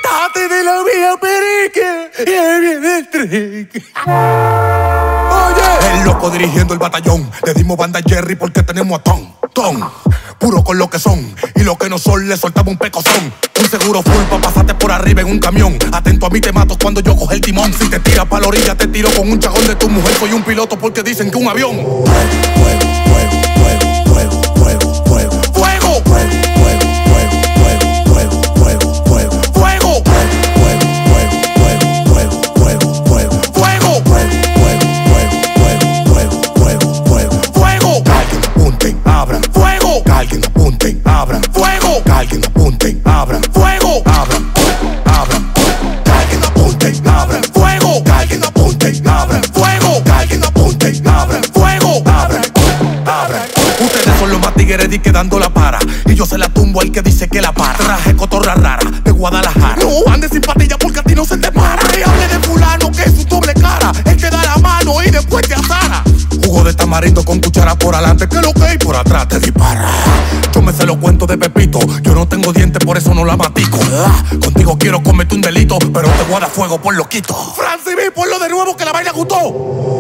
Quítate de la vía perique y ahí viene el trick. Oye, el loco dirigiendo el batallón. Le dimos banda a Jerry porque tenemos a Tom. Puro con lo que son y lo que no son, le soltamos un pecozón. Un seguro full pa' pasarte por arriba en un camión. Atento a mí te mato cuando yo coge el timón. Si te tiras pa' la orilla te tiro con un chajón de tu mujer. Soy un piloto porque dicen que un avión. Dando la para y yo se la tumbo al que dice que la para. Traje cotorra rara de Guadalajara. No andes sin patilla porque a ti no se te para. Y hable de fulano que es su doble cara. Él te da la mano y después te azara. Jugo de tamarindo con cuchara por adelante, que lo que hay por atrás te dispara. Yo me sé los cuentos de Pepito. Yo no tengo dientes, por eso no la matico. Contigo quiero cometer un delito, pero te guarda fuego por loquito. Francis B, ponlo de nuevo que la vaina gustó.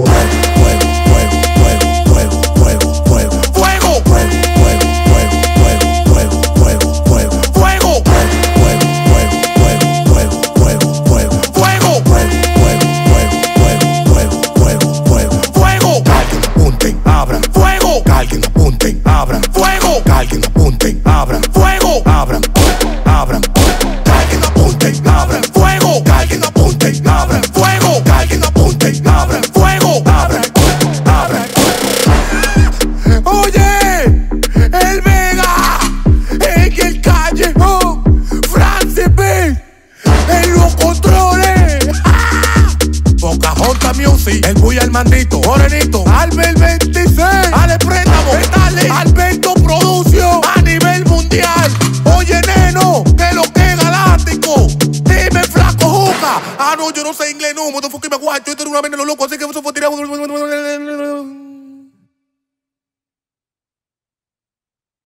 El Buy al Mandito, Morenito, Albert 26, Ale Préstamo, Dale, Alberto Producio, a nivel mundial. Oye, neno, que lo que es galáctico. Dime, flaco Juca. Ah, no, yo no sé inglés, no, motherfucking me guacho. Esto era una vez en lo loco, así que eso fue tirado.